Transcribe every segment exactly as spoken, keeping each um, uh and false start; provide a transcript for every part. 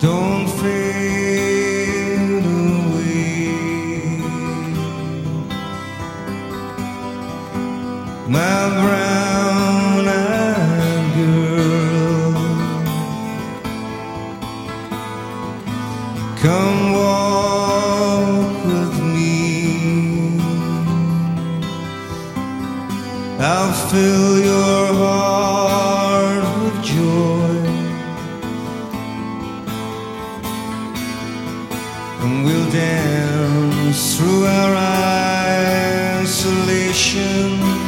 don't fade away. My brown-eyed girl, come walk with me. I'll fill your heart with joy, and we'll dance through our isolation,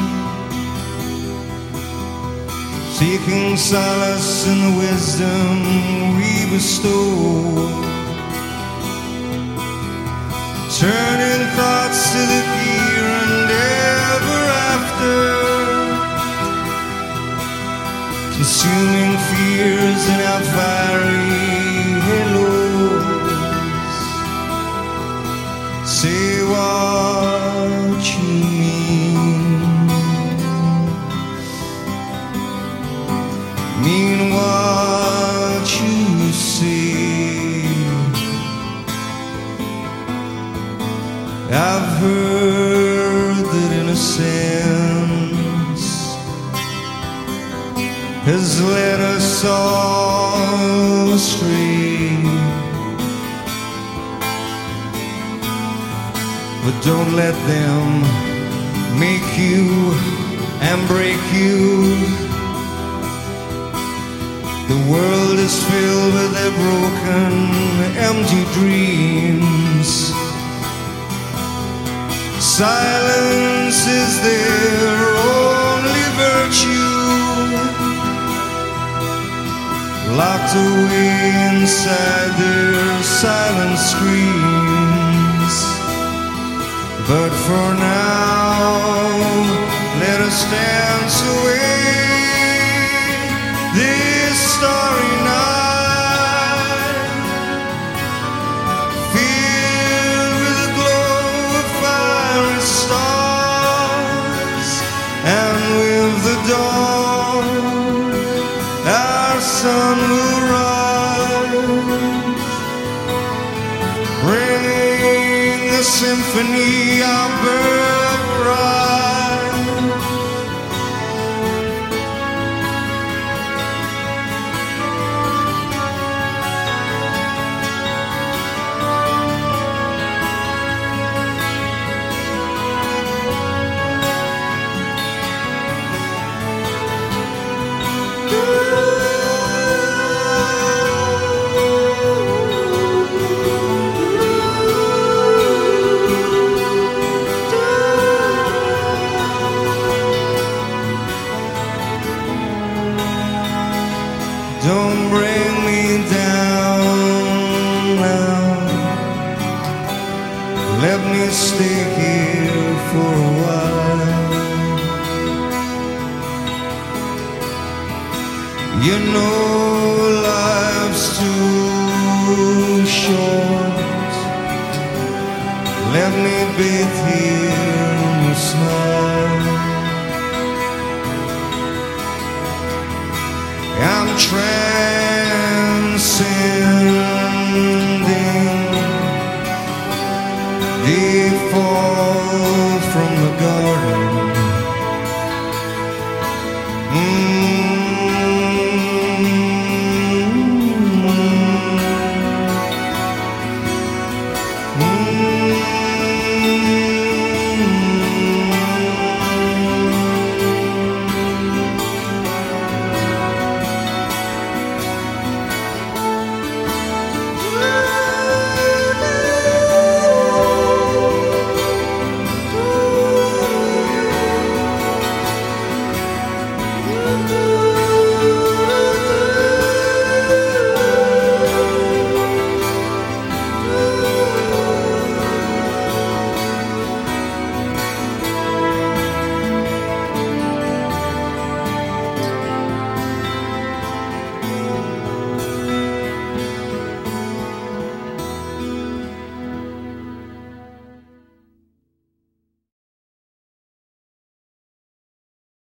seeking solace in the wisdom we bestow, turning thoughts to the here and ever after, consuming fears in our fiery halos. Say what you mean, mean what you say. I've heard that innocence has led us all astray, but don't let them make you and break you. The world is filled with their broken, empty dreams. Silence is their only virtue, locked away inside their silent screams. But for now, let us dance away this starry night, filled with the glow of fiery stars, and with the dawn our sun will rise, bringing the symphony of birthright. Don't bring me down now, let me stay here for a while. You know life's too short, let me bathe here in your smile. I'm transcending